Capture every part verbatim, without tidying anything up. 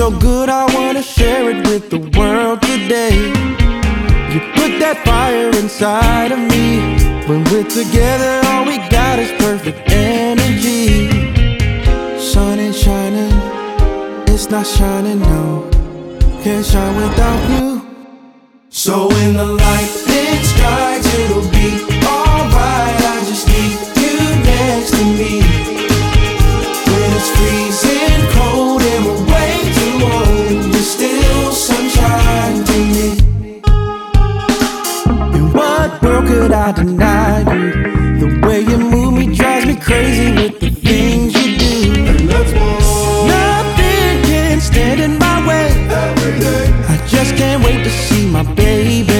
so good I wanna share it with the world today. You put that fire inside of me. When we're together all we got is perfect energy. Sun ain't shining, it's not shining, no. Can't shine without you. So when the lightning strikes it'll be alright. I just need you next to me. When it's freezing cold and we're way too old, you're still sunshine to me. In what world could I deny you? The way you move me drives me crazy with the things you do. And that's more. Nothing can stand in my way. Every day I just can't wait to see my baby.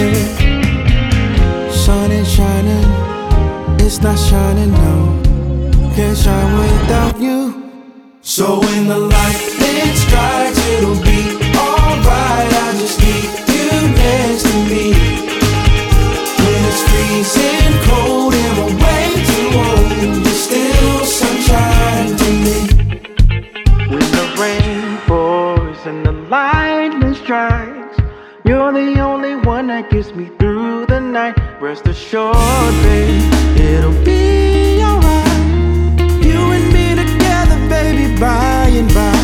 Sun ain't shining, it's not shining, no. Can't shine without you. So when the lightning strikes it'll be alright. I just need you next to me. When it's freezing cold and we're way too old, you're still sunshine to me. When the rain pours and the lightning strikes, you're the only one that gets me through the night. Rest assured, babe, it'll be alright. You and me together, baby, by and by.